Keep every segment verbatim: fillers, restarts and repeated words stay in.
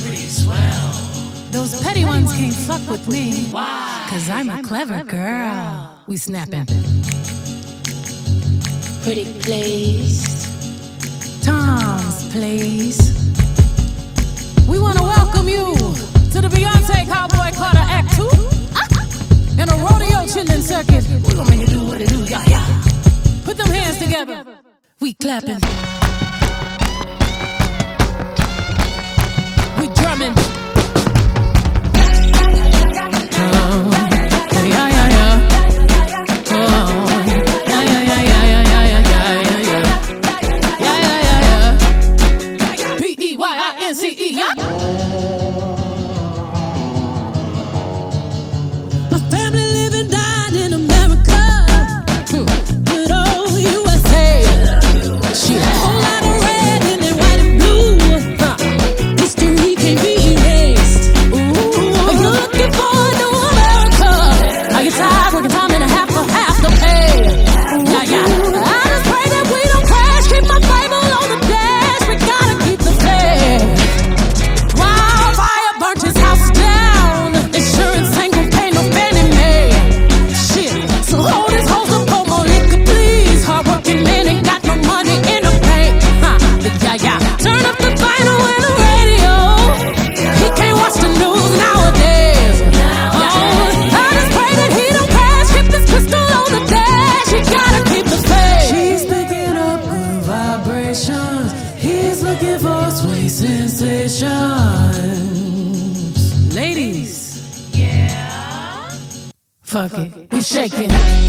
pretty swell. Those petty ones can't fuck with me. Why? Cause I'm a clever girl. We snapping. Pretty place. Tom's Place. We wanna welcome you to the Beyonce Cowboy Carter Act two. And a rodeo chillin' circuit. We gon' make it do what it do, yeah, yeah. Put them hands together. We clapping. We drumming. Ladies, yeah, fuck it, we shaking,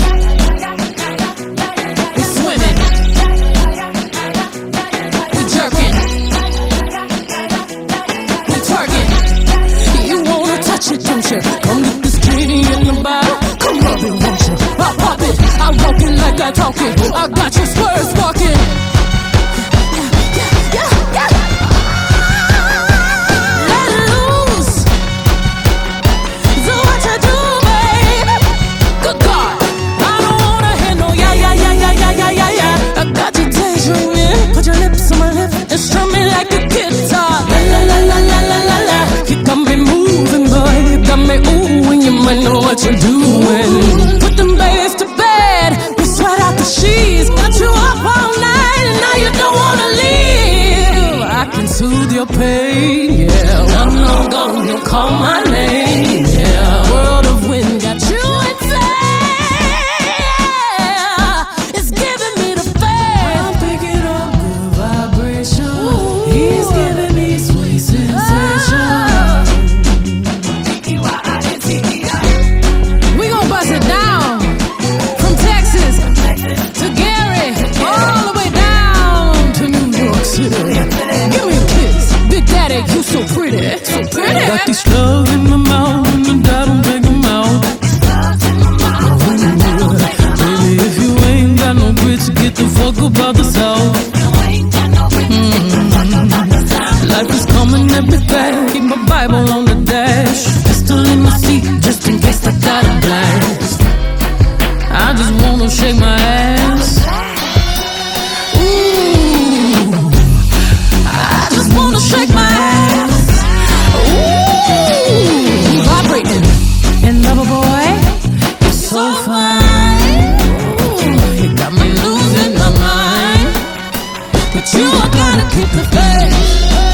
we swimming, we jerking, we twerking. You wanna touch it, don't you? Come get this kitty in the bottle. Come rub it, won't you? I pop it, I walk it like I talk it. I got your spurs sparking. What you doing? Put them babies to bed. We sweat out the sheets. Got you up all night and now you don't wanna leave. I can soothe your pain, yeah. When I'm gone, you'll call my name, yeah. World of wind got you insane. It's giving me the fame. I'm picking up good vibration. Ooh. He's giving me sweet sensation. Oh. It down from Texas to Gary, all the way down to New York City. Give me a kiss, Big Daddy, you so pretty, so pretty. I got this love in my mouth and I don't bring them out. Baby, if you ain't got no grits, get the fuck up out the south. Mm-hmm. Life is coming at me fast. Keep my Bible on the dash. Pistol in my seat, just in case I got a blast. I just wanna shake my ass. Ooh, I just wanna shake my ass. Ooh, vibrating. And lover boy, it's so fine. Ooh, you got me losing my mind. But you gotta keep the faith.